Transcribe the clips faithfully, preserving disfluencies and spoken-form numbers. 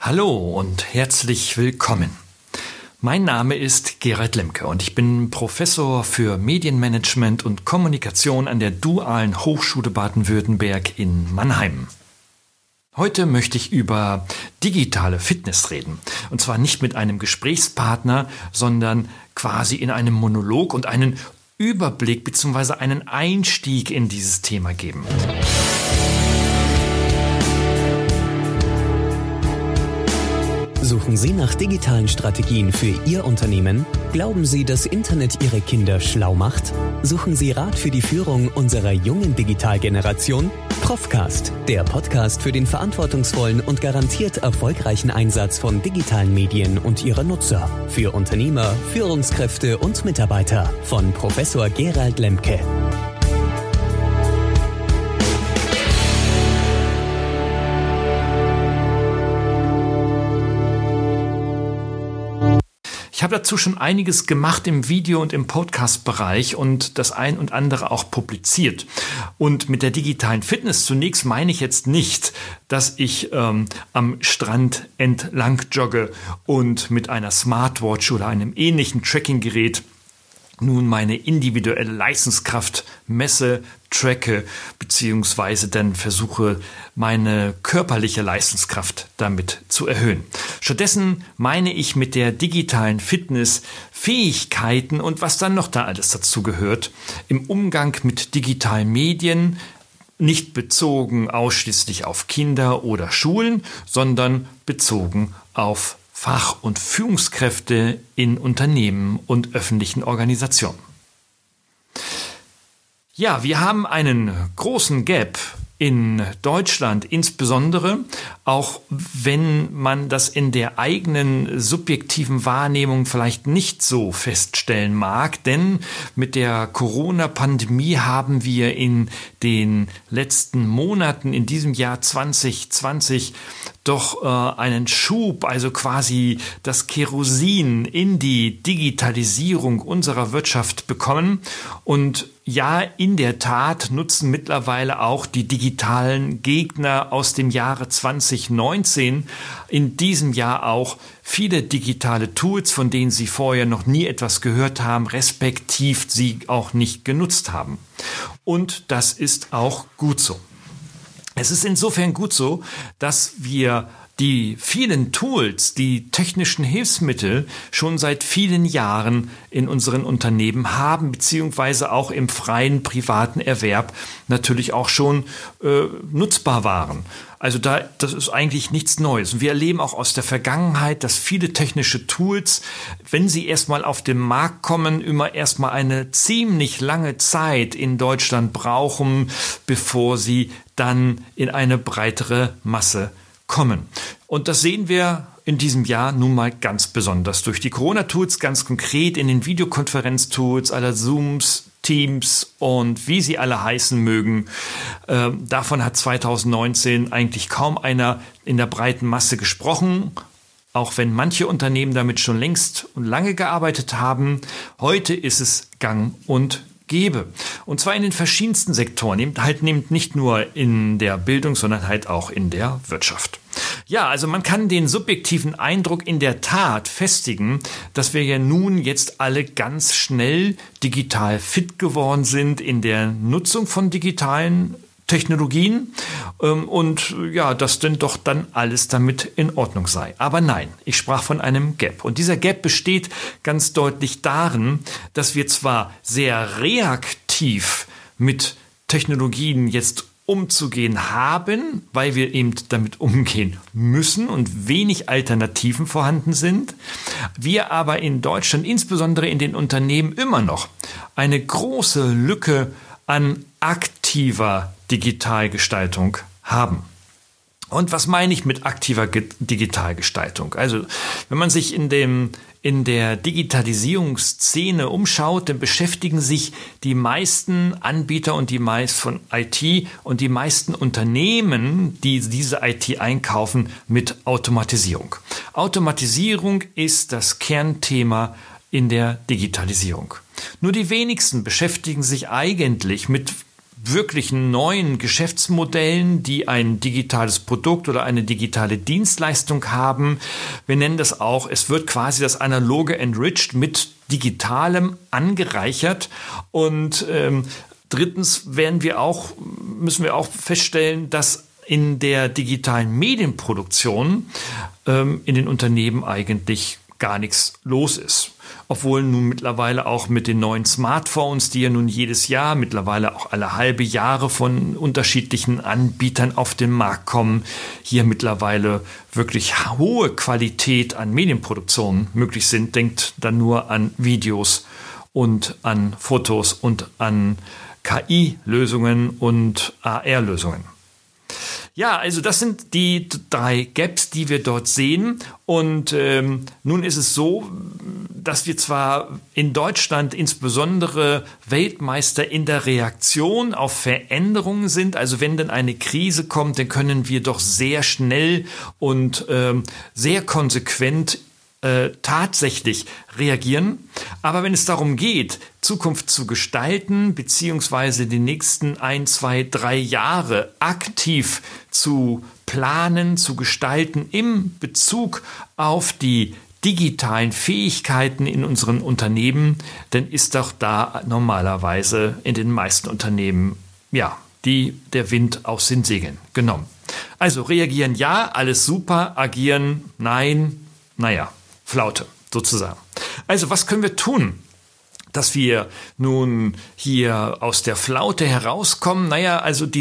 Hallo und herzlich willkommen. Mein Name ist Gerald Lemke und ich bin Professor für Medienmanagement und Kommunikation an der Dualen Hochschule Baden-Württemberg in Mannheim. Heute möchte ich über digitale Fitness reden. Und zwar nicht mit einem Gesprächspartner, sondern quasi in einem Monolog und einen Überblick bzw. einen Einstieg in dieses Thema geben. Suchen Sie nach digitalen Strategien für Ihr Unternehmen? Glauben Sie, dass Internet Ihre Kinder schlau macht? Suchen Sie Rat für die Führung unserer jungen Digitalgeneration? Profcast, der Podcast für den verantwortungsvollen und garantiert erfolgreichen Einsatz von digitalen Medien und ihrer Nutzer. Für Unternehmer, Führungskräfte und Mitarbeiter von Professor Gerald Lemke. Ich habe dazu schon einiges gemacht im Video- und im Podcast-Bereich und das ein und andere auch publiziert. Und mit der digitalen Fitness zunächst meine ich jetzt nicht, dass ich ähm, am Strand entlang jogge und mit einer Smartwatch oder einem ähnlichen Tracking-Gerät nun meine individuelle Leistungskraft messe, tracke, beziehungsweise dann versuche, meine körperliche Leistungskraft damit zu erhöhen. Stattdessen meine ich mit der digitalen Fitness Fähigkeiten und was dann noch da alles dazu gehört, im Umgang mit digitalen Medien, nicht bezogen ausschließlich auf Kinder oder Schulen, sondern bezogen auf Fach- und Führungskräfte in Unternehmen und öffentlichen Organisationen. Ja, wir haben einen großen Gap in Deutschland, insbesondere auch wenn man das in der eigenen subjektiven Wahrnehmung vielleicht nicht so feststellen mag, denn mit der Corona-Pandemie haben wir in den letzten Monaten in diesem Jahr zwanzig zwanzig doch äh, einen Schub, also quasi das Kerosin in die Digitalisierung unserer Wirtschaft bekommen. Und ja, in der Tat nutzen mittlerweile auch die digitalen Gegner aus dem Jahre zwanzig neunzehn in diesem Jahr auch viele digitale Tools, von denen sie vorher noch nie etwas gehört haben, respektiv sie auch nicht genutzt haben. Und das ist auch gut so. Es ist insofern gut so, dass wir die vielen Tools, die technischen Hilfsmittel schon seit vielen Jahren in unseren Unternehmen haben, beziehungsweise auch im freien privaten Erwerb natürlich auch schon äh, nutzbar waren. Also da, das ist eigentlich nichts Neues. Und wir erleben auch aus der Vergangenheit, dass viele technische Tools, wenn sie erstmal auf den Markt kommen, immer erstmal eine ziemlich lange Zeit in Deutschland brauchen, bevor sie dann in eine breitere Masse kommen. Und das sehen wir in diesem Jahr nun mal ganz besonders durch die Corona-Tools, ganz konkret in den Videokonferenz-Tools aller Zooms, Teams und wie sie alle heißen mögen. Ähm, davon hat zwanzig neunzehn eigentlich kaum einer in der breiten Masse gesprochen, auch wenn manche Unternehmen damit schon längst und lange gearbeitet haben. Heute ist es gang und gäbe. Und zwar in den verschiedensten Sektoren, eben halt nimmt nicht nur in der Bildung, sondern halt auch in der Wirtschaft. Ja, also man kann den subjektiven Eindruck in der Tat festigen, dass wir ja nun jetzt alle ganz schnell digital fit geworden sind in der Nutzung von digitalen Technologien und ja, dass denn doch dann alles damit in Ordnung sei. Aber nein, ich sprach von einem Gap. Und dieser Gap besteht ganz deutlich darin, dass wir zwar sehr reaktiv mit Technologien jetzt umzugehen haben, weil wir eben damit umgehen müssen und wenig Alternativen vorhanden sind, wir aber in Deutschland, insbesondere in den Unternehmen, immer noch eine große Lücke an aktiver Digitalgestaltung haben. Und was meine ich mit aktiver Digitalgestaltung? Also, wenn man sich in dem, in der Digitalisierungsszene umschaut, dann beschäftigen sich die meisten Anbieter und die meisten von I T und die meisten Unternehmen, die diese I T einkaufen, mit Automatisierung. Automatisierung ist das Kernthema in der Digitalisierung. Nur die wenigsten beschäftigen sich eigentlich mit wirklichen neuen Geschäftsmodellen, die ein digitales Produkt oder eine digitale Dienstleistung haben. Wir nennen das auch, es wird quasi das Analoge enriched mit Digitalem angereichert. Und ähm, drittens werden wir auch, müssen wir auch feststellen, dass in der digitalen Medienproduktion ähm, in den Unternehmen eigentlich gar nichts los ist. Obwohl nun mittlerweile auch mit den neuen Smartphones, die ja nun jedes Jahr, mittlerweile auch alle halbe Jahre von unterschiedlichen Anbietern auf den Markt kommen, hier mittlerweile wirklich hohe Qualität an Medienproduktion möglich sind. Denkt dann nur an Videos und an Fotos und an K I-Lösungen und A R-Lösungen. Ja, also das sind die drei Gaps, die wir dort sehen. Und ähm, nun ist es so, dass wir zwar in Deutschland insbesondere Weltmeister in der Reaktion auf Veränderungen sind. Also wenn dann eine Krise kommt, dann können wir doch sehr schnell und ähm, sehr konsequent Äh, tatsächlich reagieren. Aber wenn es darum geht, Zukunft zu gestalten, beziehungsweise die nächsten ein, zwei, drei Jahre aktiv zu planen, zu gestalten im Bezug auf die digitalen Fähigkeiten in unseren Unternehmen, dann ist doch da normalerweise in den meisten Unternehmen, ja, die, der Wind aus den Segeln genommen. Also reagieren ja, alles super, agieren nein, naja. Flaute, sozusagen. Also was können wir tun, dass wir nun hier aus der Flaute herauskommen? Naja, also die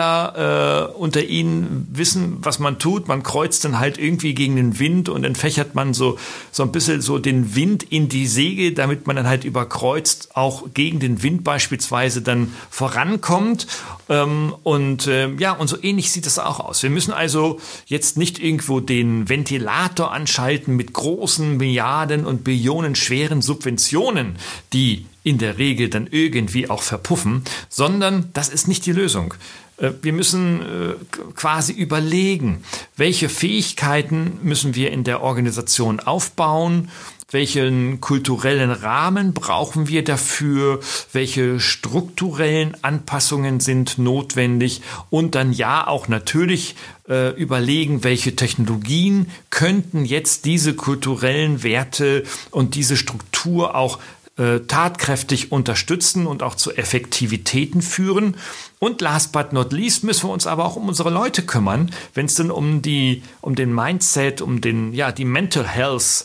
Segler äh, unter ihnen wissen, was man tut. Man kreuzt dann halt irgendwie gegen den Wind und dann fächert man so, so ein bisschen so den Wind in die Segel, damit man dann halt überkreuzt auch gegen den Wind beispielsweise dann vorankommt. Ähm, und äh, ja, und so ähnlich sieht es auch aus. Wir müssen also jetzt nicht irgendwo den Ventilator anschalten mit großen Milliarden und Billionen schweren Subventionen, die in der Regel dann irgendwie auch verpuffen, sondern das ist nicht die Lösung. Wir müssen quasi überlegen, welche Fähigkeiten müssen wir in der Organisation aufbauen, welchen kulturellen Rahmen brauchen wir dafür, welche strukturellen Anpassungen sind notwendig und dann ja auch natürlich äh, überlegen, welche Technologien könnten jetzt diese kulturellen Werte und diese Struktur auch äh, tatkräftig unterstützen und auch zu Effektivitäten führen. Und last but not least müssen wir uns aber auch um unsere Leute kümmern, wenn es denn um die, um den Mindset, um den, ja, die Mental Health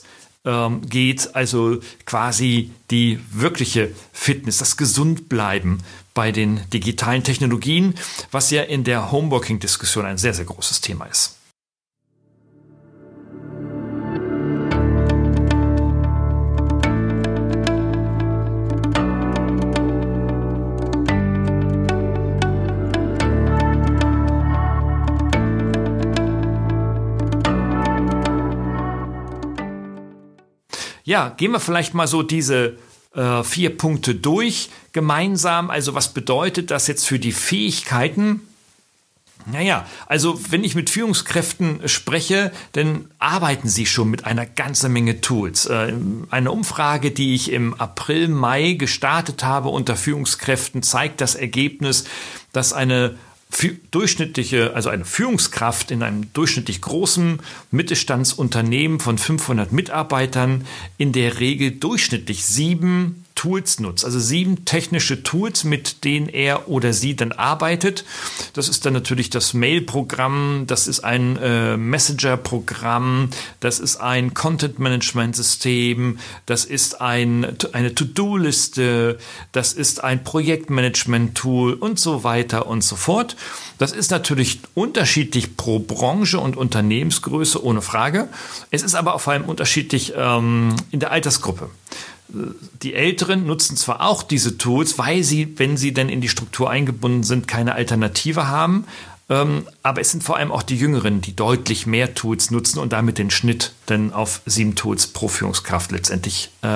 geht, also quasi die wirkliche Fitness, das Gesundbleiben bei den digitalen Technologien, was ja in der Homeworking-Diskussion ein sehr, sehr großes Thema ist. Ja, gehen wir vielleicht mal so diese äh, vier Punkte durch gemeinsam. Also was bedeutet das jetzt für die Fähigkeiten? Naja, also wenn ich mit Führungskräften spreche, dann arbeiten sie schon mit einer ganzen Menge Tools. Äh, eine Umfrage, die ich im April, Mai gestartet habe unter Führungskräften, zeigt das Ergebnis, dass eine durchschnittliche, also eine Führungskraft in einem durchschnittlich großen Mittelstandsunternehmen von fünfhundert Mitarbeitern in der Regel durchschnittlich sieben Tools nutzt, also sieben technische Tools, mit denen er oder sie dann arbeitet. Das ist dann natürlich das Mail-Programm, das ist ein äh, Messenger-Programm, das ist ein Content-Management-System, das ist ein, eine To-Do-Liste, das ist ein Projektmanagement-Tool und so weiter und so fort. Das ist natürlich unterschiedlich pro Branche und Unternehmensgröße, ohne Frage. Es ist aber vor allem unterschiedlich ähm, in der Altersgruppe. Die Älteren nutzen zwar auch diese Tools, weil sie, wenn sie denn in die Struktur eingebunden sind, keine Alternative haben, ähm, aber es sind vor allem auch die Jüngeren, die deutlich mehr Tools nutzen und damit den Schnitt dann auf sieben Tools pro Führungskraft letztendlich ähm,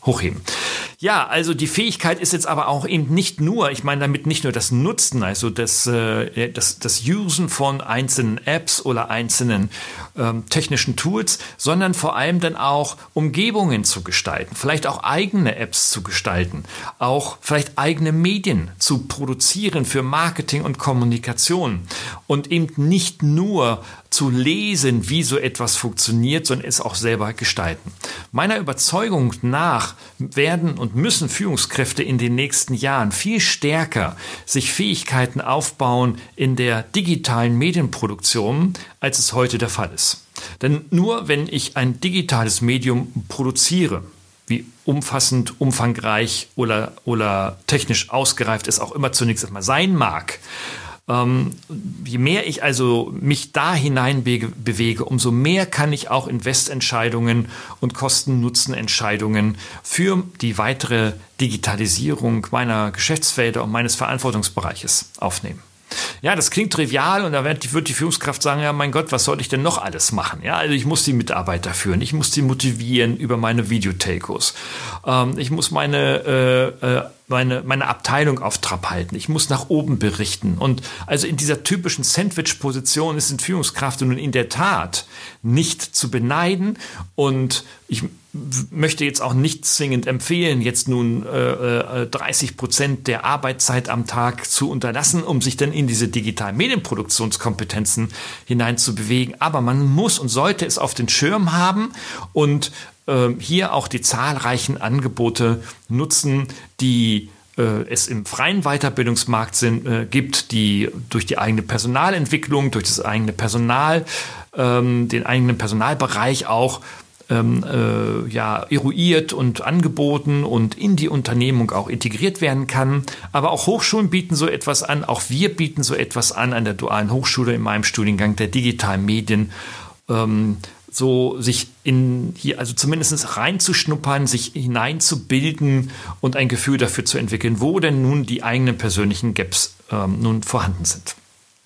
hochheben. Ja, also die Fähigkeit ist jetzt aber auch eben nicht nur, ich meine damit nicht nur das Nutzen, also das, äh, das, das Usen von einzelnen Apps oder einzelnen ähm, technischen Tools, sondern vor allem dann auch Umgebungen zu gestalten, vielleicht auch eigene Apps zu gestalten, auch vielleicht eigene Medien zu produzieren für Marketing und Kommunikation und eben nicht nur zu lesen, wie so etwas funktioniert, sondern es auch selber gestalten. Meiner Überzeugung nach werden und müssen Führungskräfte in den nächsten Jahren viel stärker sich Fähigkeiten aufbauen in der digitalen Medienproduktion, als es heute der Fall ist. Denn nur wenn ich ein digitales Medium produziere, wie umfassend, umfangreich oder, oder technisch ausgereift es auch immer zunächst einmal sein mag, Ähm, je mehr ich also mich da hinein be- bewege, umso mehr kann ich auch Investentscheidungen und Kosten-Nutzen-Entscheidungen für die weitere Digitalisierung meiner Geschäftsfelder und meines Verantwortungsbereiches aufnehmen. Ja, das klingt trivial und da wird die, wird die Führungskraft sagen, ja, mein Gott, was soll ich denn noch alles machen? Ja, also ich muss die Mitarbeiter führen, ich muss die motivieren über meine Videotelcos, ähm, ich muss meine, äh, meine, meine Abteilung auf Trab halten, ich muss nach oben berichten. Und also in dieser typischen Sandwich-Position ist eine Führungskraft nun in der Tat nicht zu beneiden und ich möchte jetzt auch nicht zwingend empfehlen, jetzt nun äh, dreißig Prozent der Arbeitszeit am Tag zu unterlassen, um sich dann in diese digitalen Medienproduktionskompetenzen hineinzubewegen. Aber man muss und sollte es auf den Schirm haben und äh, hier auch die zahlreichen Angebote nutzen, die äh, es im freien Weiterbildungsmarkt sind, äh, gibt, die durch die eigene Personalentwicklung, durch das eigene Personal, ähm, den eigenen Personalbereich auch Ähm, äh, ja, eruiert und angeboten und in die Unternehmung auch integriert werden kann. Aber auch Hochschulen bieten so etwas an, auch wir bieten so etwas an an der Dualen Hochschule in meinem Studiengang der digitalen Medien, ähm, so sich in hier also zumindest reinzuschnuppern, sich hineinzubilden und ein Gefühl dafür zu entwickeln, wo denn nun die eigenen persönlichen Gaps ähm, nun vorhanden sind.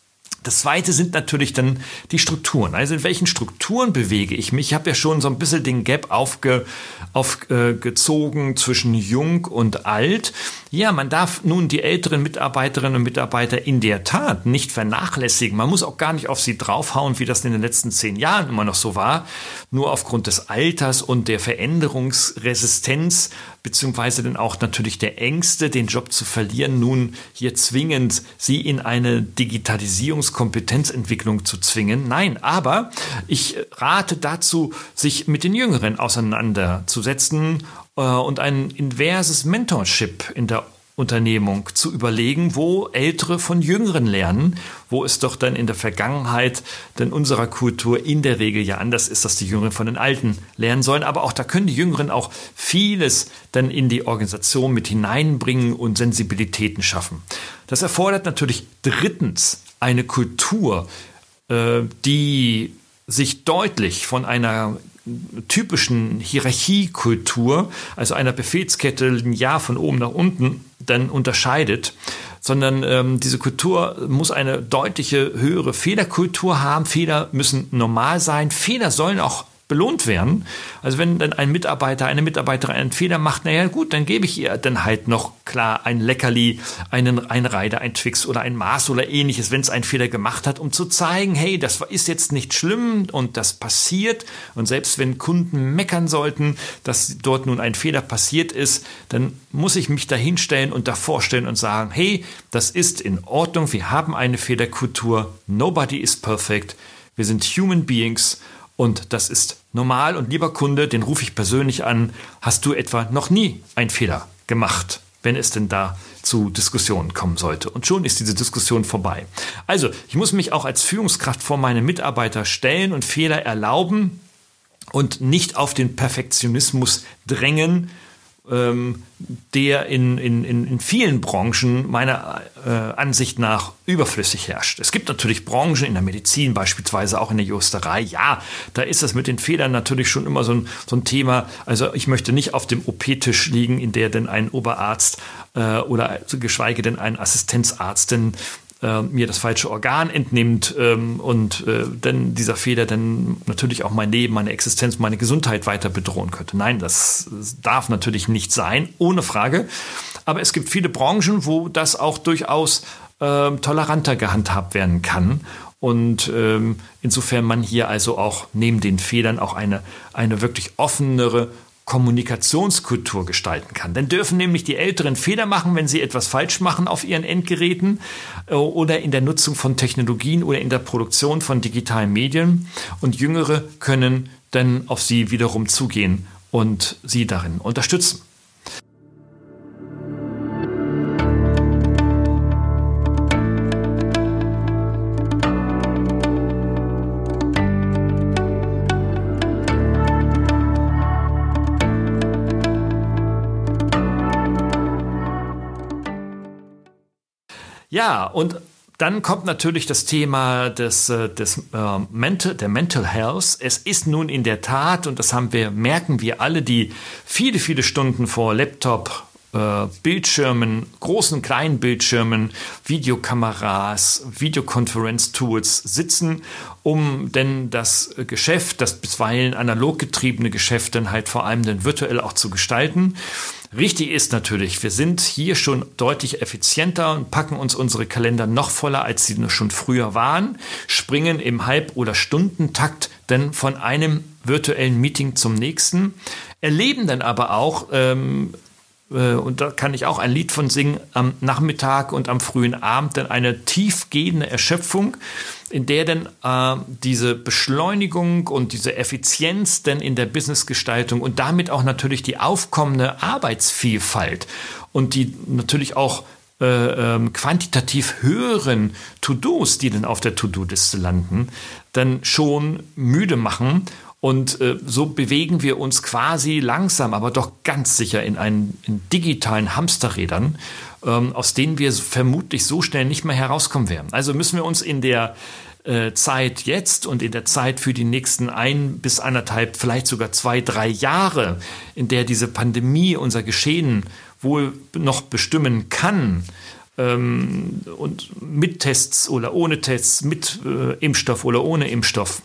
Das Zweite sind natürlich dann die Strukturen. Also in welchen Strukturen bewege ich mich? Ich habe ja schon so ein bisschen den Gap aufge, aufgezogen zwischen jung und alt. Ja, man darf nun die älteren Mitarbeiterinnen und Mitarbeiter in der Tat nicht vernachlässigen. Man muss auch gar nicht auf sie draufhauen, wie das in den letzten zehn Jahren immer noch so war. Nur aufgrund des Alters und der Veränderungsresistenz beziehungsweise dann auch natürlich der Ängste, den Job zu verlieren, nun hier zwingend sie in eine Digitalisierungskompetenzentwicklung zu zwingen. Nein, aber ich rate dazu, sich mit den Jüngeren auseinanderzusetzen äh, und ein inverses Mentorship in der Unternehmung zu überlegen, wo Ältere von Jüngeren lernen, wo es doch dann in der Vergangenheit denn unserer Kultur in der Regel ja anders ist, dass die Jüngeren von den Alten lernen sollen. Aber auch da können die Jüngeren auch vieles dann in die Organisation mit hineinbringen und Sensibilitäten schaffen. Das erfordert natürlich drittens eine Kultur, äh, die sich deutlich von einer typischen Hierarchiekultur, also einer Befehlskette linear von oben nach unten, dann unterscheidet, sondern ähm, diese Kultur muss eine deutliche höhere Fehlerkultur haben. Fehler müssen normal sein. Fehler sollen auch belohnt werden. Also wenn dann ein Mitarbeiter, eine Mitarbeiterin einen Fehler macht, naja gut, dann gebe ich ihr dann halt noch klar ein Leckerli, einen, ein Reiter, ein Twix oder ein Maß oder ähnliches, wenn es einen Fehler gemacht hat, um zu zeigen, hey, das ist jetzt nicht schlimm und das passiert. Und selbst wenn Kunden meckern sollten, dass dort nun ein Fehler passiert ist, dann muss ich mich da hinstellen und davor stellen und sagen, hey, das ist in Ordnung, wir haben eine Fehlerkultur, nobody is perfect, wir sind human beings. Und das ist normal. Und lieber Kunde, den rufe ich persönlich an, hast du etwa noch nie einen Fehler gemacht, wenn es denn da zu Diskussionen kommen sollte. Und schon ist diese Diskussion vorbei. Also, ich muss mich auch als Führungskraft vor meine Mitarbeiter stellen und Fehler erlauben und nicht auf den Perfektionismus drängen, ähm, der in, in, in vielen Branchen meiner äh, Ansicht nach überflüssig herrscht. Es gibt natürlich Branchen in der Medizin, beispielsweise auch in der Juristerei. Ja, da ist das mit den Fehlern natürlich schon immer so ein, so ein Thema. Also ich möchte nicht auf dem O P-Tisch liegen, in der denn ein Oberarzt äh, oder geschweige denn ein Assistenzarzt denn äh, mir das falsche Organ entnimmt ähm, und äh, dann dieser Fehler dann natürlich auch mein Leben, meine Existenz, meine Gesundheit weiter bedrohen könnte. Nein, das darf natürlich nicht sein, ohne Frage. Aber es gibt viele Branchen, wo das auch durchaus äh, toleranter gehandhabt werden kann. Und ähm, insofern man hier also auch neben den Fehlern auch eine, eine wirklich offenere Kommunikationskultur gestalten kann. Dann dürfen nämlich die Älteren Fehler machen, wenn sie etwas falsch machen auf ihren Endgeräten äh, oder in der Nutzung von Technologien oder in der Produktion von digitalen Medien. Und Jüngere können dann auf sie wiederum zugehen und sie darin unterstützen. Ja, und dann kommt natürlich das Thema des, des äh, Mental, der Mental Health. Es ist nun in der Tat, und das haben wir, merken wir alle, die viele, viele Stunden vor Laptop, äh, Bildschirmen, großen, kleinen Bildschirmen, Videokameras, Videokonferenz-Tools sitzen, um denn das Geschäft, das bisweilen analog getriebene Geschäft, dann halt vor allem dann virtuell auch zu gestalten. Richtig ist natürlich, wir sind hier schon deutlich effizienter und packen uns unsere Kalender noch voller, als sie schon früher waren, springen im Halb- oder Stundentakt dann von einem virtuellen Meeting zum nächsten, erleben dann aber auch, ähm, äh, und da kann ich auch ein Lied von singen, am Nachmittag und am frühen Abend dann eine tiefgehende Erschöpfung, in der dann äh, diese Beschleunigung und diese Effizienz dann in der Businessgestaltung und damit auch natürlich die aufkommende Arbeitsvielfalt und die natürlich auch äh, ähm, quantitativ höheren To-Dos, die dann auf der To-Do-Liste landen, dann schon müde machen. Und äh, so bewegen wir uns quasi langsam, aber doch ganz sicher in einen in digitalen Hamsterrädern, ähm, aus denen wir vermutlich so schnell nicht mehr herauskommen werden. Also müssen wir uns in der äh, Zeit jetzt und in der Zeit für die nächsten ein bis anderthalb, vielleicht sogar zwei, drei Jahre, in der diese Pandemie unser Geschehen wohl noch bestimmen kann, ähm, und mit Tests oder ohne Tests, mit äh, Impfstoff oder ohne Impfstoff,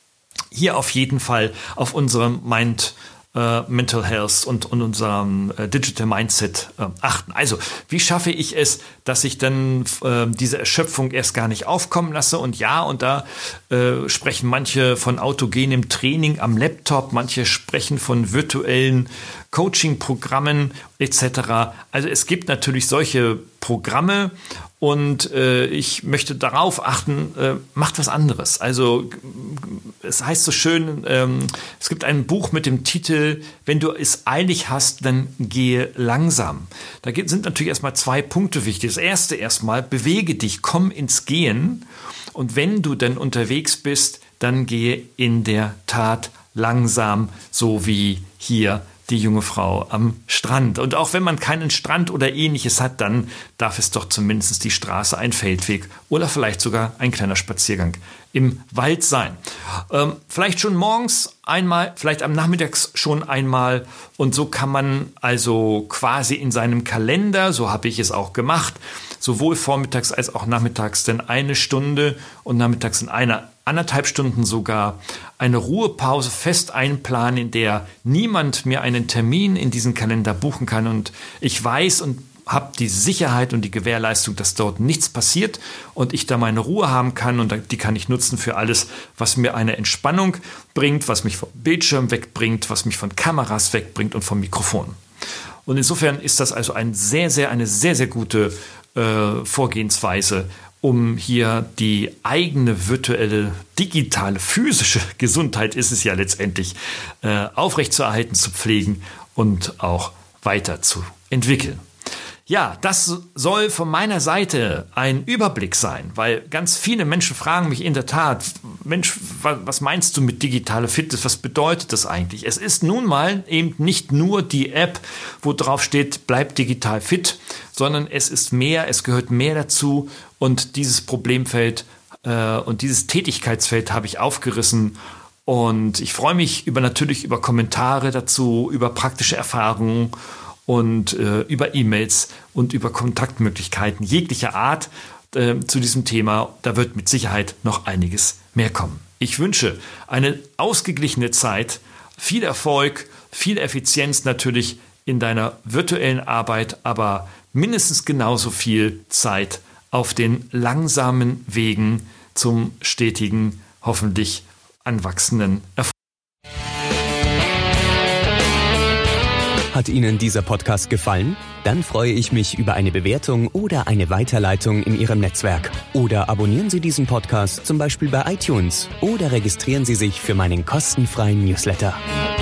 hier auf jeden Fall auf unserem Mind, äh, Mental Health und, und unserem äh, Digital Mindset äh, achten. Also, wie schaffe ich es, dass ich dann äh, diese Erschöpfung erst gar nicht aufkommen lasse? Und ja, und da äh, sprechen manche von autogenem Training am Laptop, manche sprechen von virtuellen Coaching-Programmen et cetera. Also es gibt natürlich solche Programme und äh, ich möchte darauf achten, äh, macht was anderes. Also es heißt so schön, ähm, es gibt ein Buch mit dem Titel, wenn du es eilig hast, dann gehe langsam. Da sind natürlich erstmal zwei Punkte wichtig. Das erste erstmal, bewege dich, komm ins Gehen und wenn du dann unterwegs bist, dann gehe in der Tat langsam, so wie hier die junge Frau am Strand. Und auch wenn man keinen Strand oder ähnliches hat, dann darf es doch zumindest die Straße, ein Feldweg oder vielleicht sogar ein kleiner Spaziergang im Wald sein. Ähm, vielleicht schon morgens einmal, vielleicht am Nachmittag schon einmal. Und so kann man also quasi in seinem Kalender, so habe ich es auch gemacht, sowohl vormittags als auch nachmittags denn eine Stunde und nachmittags in einer anderthalb Stunden sogar eine Ruhepause fest einplanen, in der niemand mir einen Termin in diesen Kalender buchen kann. Und ich weiß und habe die Sicherheit und die Gewährleistung, dass dort nichts passiert und ich da meine Ruhe haben kann und die kann ich nutzen für alles, was mir eine Entspannung bringt, was mich vom Bildschirm wegbringt, was mich von Kameras wegbringt und vom Mikrofon. Und insofern ist das also ein sehr, sehr, eine sehr, sehr gute äh, Vorgehensweise, um hier die eigene virtuelle, digitale, physische Gesundheit ist es ja letztendlich äh, aufrechtzuerhalten, zu pflegen und auch weiterzuentwickeln. Ja, das soll von meiner Seite ein Überblick sein, weil ganz viele Menschen fragen mich in der Tat, Mensch, was meinst du mit digitale Fitness? Was bedeutet das eigentlich? Es ist nun mal eben nicht nur die App, wo drauf steht, bleib digital fit, sondern es ist mehr, es gehört mehr dazu und dieses Problemfeld äh, und dieses Tätigkeitsfeld habe ich aufgerissen. Und ich freue mich über natürlich über Kommentare dazu, über praktische Erfahrungen und äh, über E-Mails und über Kontaktmöglichkeiten jeglicher Art. äh, zu diesem Thema. Da wird mit Sicherheit noch einiges mehr kommen. Ich wünsche eine ausgeglichene Zeit, viel Erfolg, viel Effizienz natürlich in deiner virtuellen Arbeit, aber mindestens genauso viel Zeit auf den langsamen Wegen zum stetigen, hoffentlich anwachsenden Erfolg. Hat Ihnen dieser Podcast gefallen? Dann freue ich mich über eine Bewertung oder eine Weiterleitung in Ihrem Netzwerk. Oder abonnieren Sie diesen Podcast zum Beispiel bei iTunes oder registrieren Sie sich für meinen kostenfreien Newsletter.